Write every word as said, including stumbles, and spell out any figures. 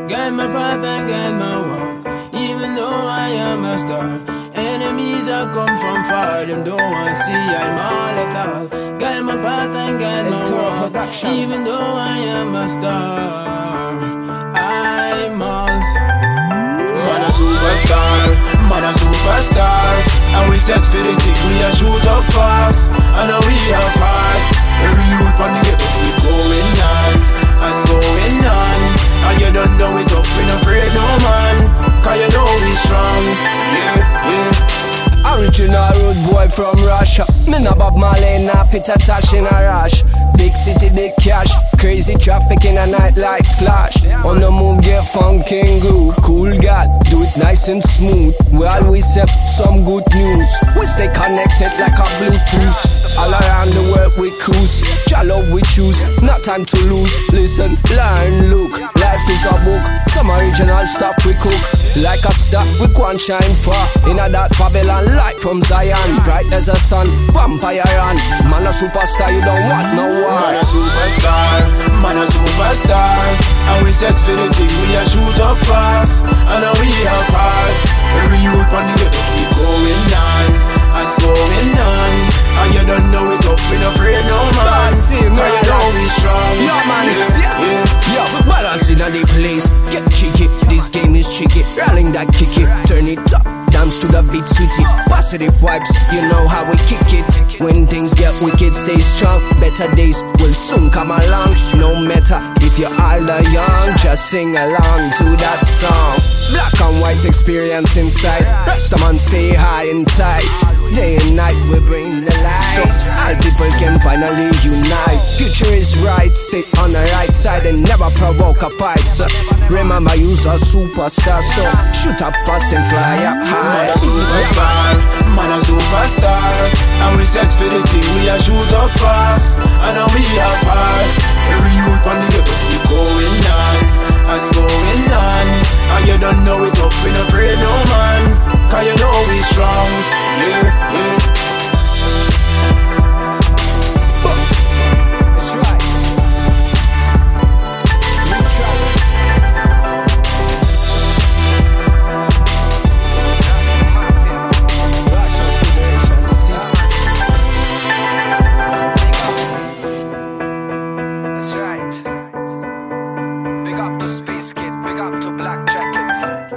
Guide my path and guide my walk. Even though I am a star, enemies are come from far. Them don't want to see I'm all at all. Guide my path and guide my walk. Even though I am a star, I'm all. Man a superstar, man a superstar. And we set for the thing, we a shoot up fast. And now we are hard. Every youth on the ghetto keep going on and going on. And you don't know it up, we not afraid no man. Cause you know we strong, yeah, yeah. Original road boy from Russia. Me no Bob Marley, nah Peter Tosh in a rush. Big city, big cash. Crazy traffic in a night like flash. On the move, get funky and groove. Cool God, do it nice and smooth. We always have some good news. We stay connected like a Bluetooth. All around the world we cruise. Jah love we choose, not time to lose. Listen, learn, look. Life is a book. Some original stuff we cook. Like a star, we go and shine far. In a dark Babylon, light from Zion. Bright as a sun, vampire run. Man a superstar, you don't want no war. Man a superstar, man a superstar. And we set for the thing, we a shoot up fast. And now we are hard. Every youth on the ghetto keep going on and going on. And you don't know it up, we not afraid no man. See, man, cause you know we strong. Yo man, yeah, yeah. Yo, balance in the place. Get cheeky, this game is tricky. Rolling that kick it, turn it up. Dance to the beat, sweetie. Positive vibes, you know how we kick it. When things get wicked, stay strong. Better days will soon come along. No matter if you're old or young, just sing along to that song. Black and white experience inside. Rastaman stay high and tight. Day and night we bring the light. So all people can finally unite. Future is right, stay on the right side and never provoke a fight. So remember you're a superstar, so shoot up fast and fly up high. Man a superstar, man a superstar. And we set for the thing, we a shoot up fast. And now we are hard. Every youth on the ghetto keep going on and going on. And you don't know it up, we not afraid no man. Cause you know we strong, yeah, yeah. That's right. We try. That's right. Big up to Space Kid, big up to Black Jacket.